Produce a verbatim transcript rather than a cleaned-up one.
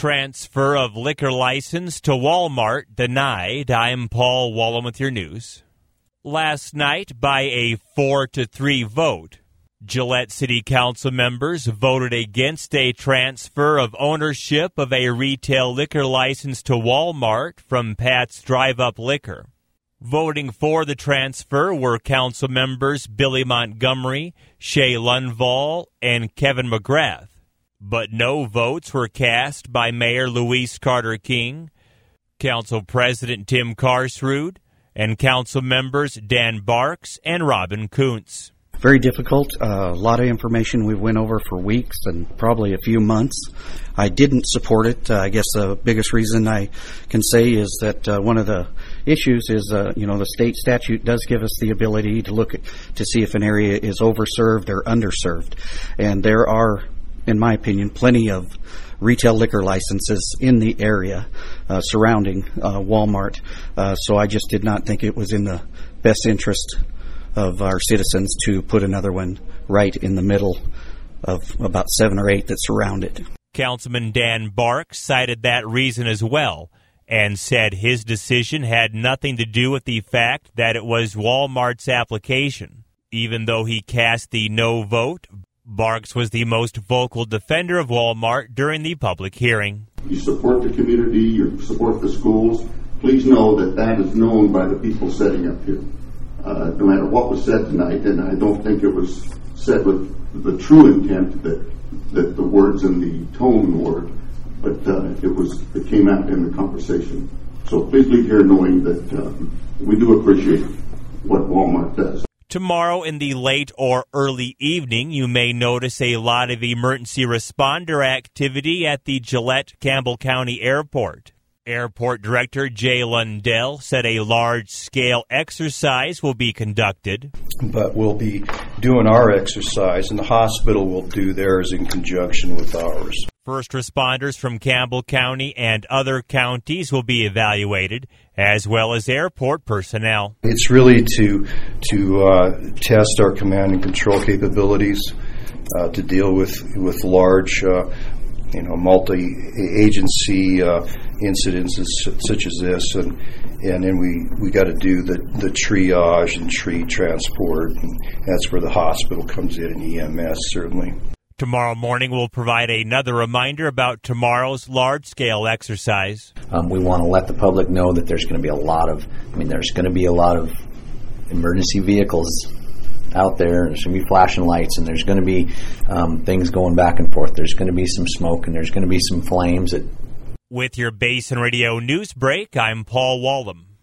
Transfer of liquor license to Walmart denied. I'm Paul Wallum with your news. Last night, by a four to three vote, Gillette City Council members voted against a transfer of ownership of a retail liquor license to Walmart from Pat's Drive Up Liquor. Voting for the transfer were council members Billy Montgomery, Shay Lundvall, and Kevin McGrath. But no votes were cast by Mayor Louise Carter King, Council President Tim Karsrud, and Council members Dan Barks and Robin Kuntz. Very difficult. Uh, a lot of information we went over for weeks and probably a few months. I didn't support it. Uh, I guess the biggest reason I can say is that uh, one of the issues is, uh, you know, the state statute does give us the ability to look at, to see if an area is overserved or underserved. And there are, in my opinion, plenty of retail liquor licenses in the area uh, surrounding uh, Walmart. Uh, so I just did not think it was in the best interest of our citizens to put another one right in the middle of about seven or eight that surround it. Councilman Dan Barks cited that reason as well and said his decision had nothing to do with the fact that it was Walmart's application. Even though he cast the no vote, Barks was the most vocal defender of Walmart during the public hearing. You support the community, you support the schools. Please know that that is known by the people sitting up here. Uh, no matter what was said tonight, and I don't think it was said with the true intent that that the words and the tone were, but uh, it was it came out in the conversation. So please leave here knowing that uh, we do appreciate what Walmart does. Tomorrow in the late or early evening, you may notice a lot of emergency responder activity at the Gillette-Campbell County Airport. Airport Director Jay Lundell said a large-scale exercise will be conducted. But we'll be doing our exercise, and the hospital will do theirs in conjunction with ours. First responders from Campbell County and other counties will be evaluated, as well as airport personnel. It's really to to uh, test our command and control capabilities, uh, to deal with with large, uh, you know, multi-agency uh, incidents such as this, and and then we, we got to do the, the triage and tree transport, and that's where the hospital comes in, and E M S certainly. Tomorrow morning we'll provide another reminder about tomorrow's large-scale exercise. Um, we want to let the public know that there's going to be a lot of, I mean, there's going to be a lot of emergency vehicles out there. There's going to be flashing lights, and there's going to be um, things going back and forth. There's going to be some smoke, and there's going to be some flames. That... With your Basin Radio News Break, I'm Paul Wallum.